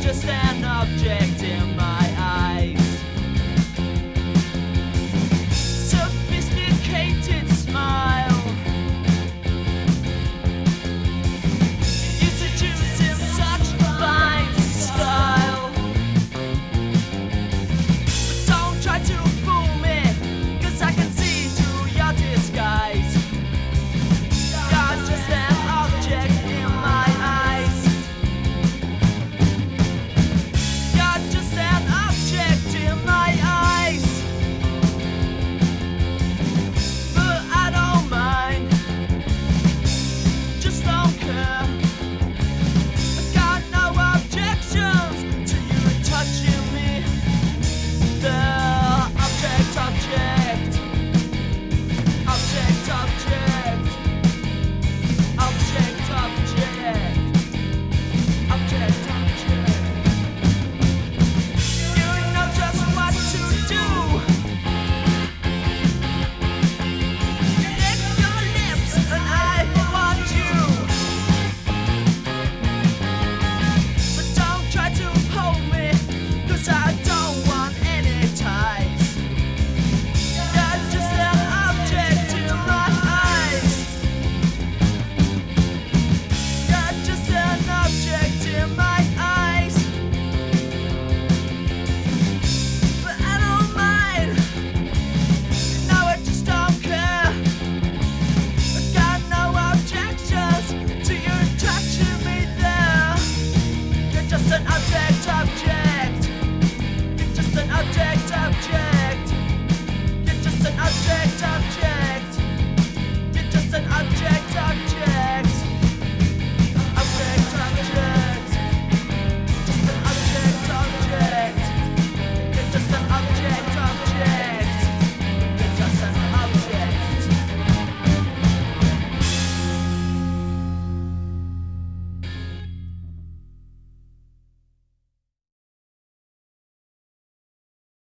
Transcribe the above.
just an object in my eyes. Sophisticated smile. You seduce in such fine style. But don't try to fool me, 'cause I can see through your disguise. You're just an object in my eyes. You're just an object in my eyes. But I don't mind, just don't care. I got no objections to you touching me. The object, object, object, object, object, object, object, object. You know just what to do. Lick your lips and I want you. But don't try to hold me, 'cause I don't want any ties. You're just an object in my eyes. You're just an object in my eyes. But I don't mind. No, I just don't care. I got no objections to you touching me there. You're just an object, object. You're just an object, object. You're just an object, object. You're just an object, object.